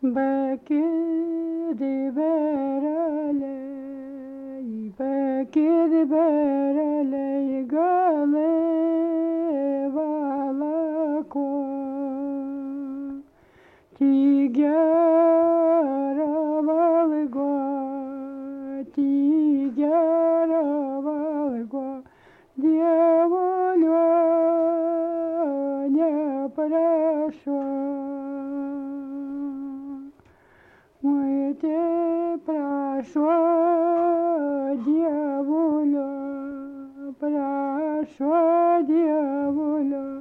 Bekidi berele, bekidi berele, gale balako, tigara balgua, tigara balgua, diavolo не прошло. Мы те прошло, дьяволя, прошло, дьяволя.